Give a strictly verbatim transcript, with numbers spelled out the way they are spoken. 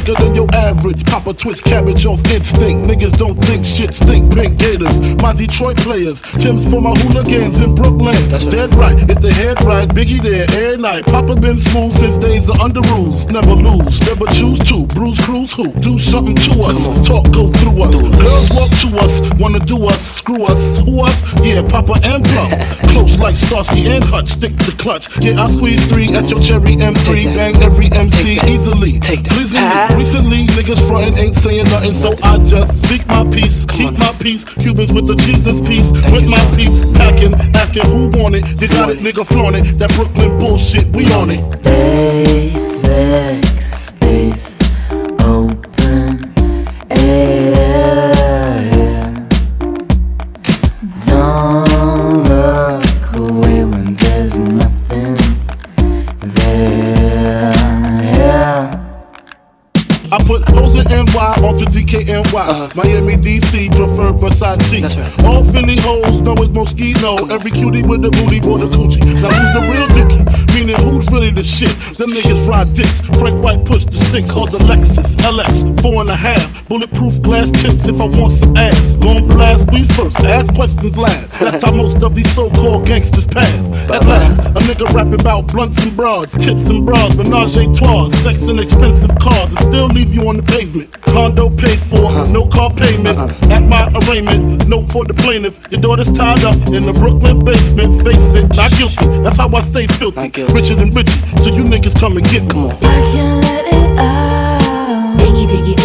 thicker than your average. Papa twist cabbage off instinct. Niggas don't think shit stink. Pink Gators, my Detroit players. Tim's for my hooligans in Brooklyn. That's dead right, if the head right, Biggie there every night. Papa been smooth since days of under rules. Never lose, never choose to. Bruise, cruise, who? Do something to us. Talk, go through us. Girls walk to us, wanna do us, screw us, who us? Yeah, Papa and Plum. Close like Starsky and Hutch, stick to clutch. Yeah, I squeeze three at your cherry M three. Bang every M C easily. Pleasingly, recently niggas frontin' ain't saying nothing, so I just speak my peace, keep my peace. Cubans with the Jesus piece, with my peeps packing, asking who want it. You got it, nigga, flaunt it. That Brooklyn bullshit, we on it. Basic space, open air. Don't look away when there's nothing there. I put O's and N Y onto D K N Y. Uh-huh. Miami, D C, prefer Versace. That's right. All Philly hoes know it's Moschino. Every cutie with the booty for the coochie. Now who's the real dickie? Meaning who's really the shit? Them niggas ride dicks. Frank White pushed the six or the Lexus L X four and a half. Bulletproof glass tips if I want some ass. Gon' blast weeds first, ask questions last. That's how most of these so-called gangsters pass. At last, a nigga rapping about blunts and broads, tits and bras, menage a trois, sex and expensive cars, and still leave you on the pavement. Condo paid for, uh-huh. no car payment. Uh-huh. At my arraignment, note for the plaintiff. Your daughter's tied up in the Brooklyn basement. Face it, not guilty. That's how I stay filthy. Richer than Richie, so you niggas come and get me. I can't let it out. Biggie, biggie,